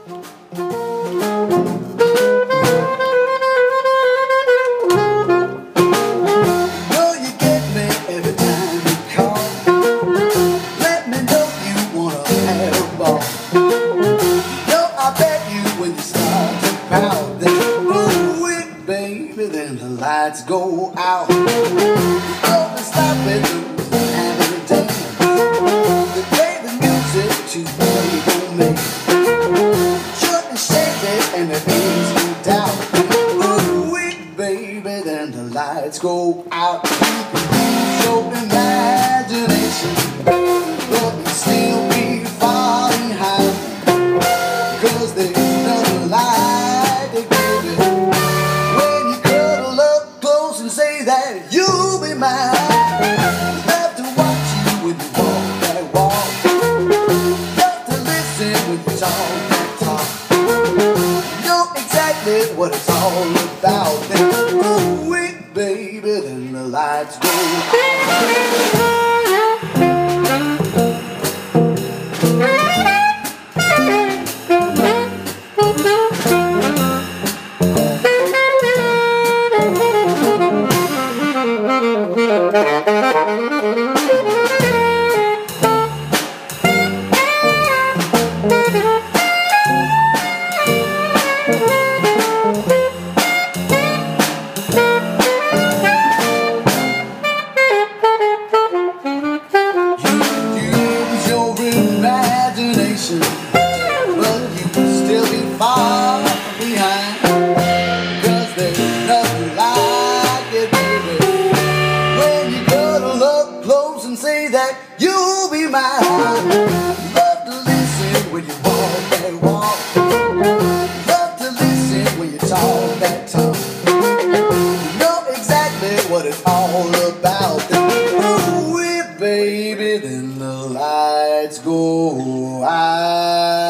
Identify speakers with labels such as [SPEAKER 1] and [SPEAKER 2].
[SPEAKER 1] Know you get me every time you call. Let me know you wanna have a ball. Know I bet you when you start to pout, then ooh it, baby, then the lights go out. Don't stop it, having a day. They play the music to play for me. Shouldn't shake it and there is no doubt. Ooh it, baby, then the lights go out. Show imagination, but you still be falling high. Cause there's nothing like to give it. When you cuddle up close and say that you'll be mine. Love to watch you when you walk that walk. Love to listen when you talk that talk. Know exactly what it's all about. Then ooh it, baby, then the lights go out. Use your imagination, but you can still be far behind. Cause there's nothing like it, baby. When you cuddle up close and say that you'll be mine. Love to listen when you walk that walk. Love to listen when you talk that talk. You know exactly what it's all about. Then ooh it, baby, then the lights go out.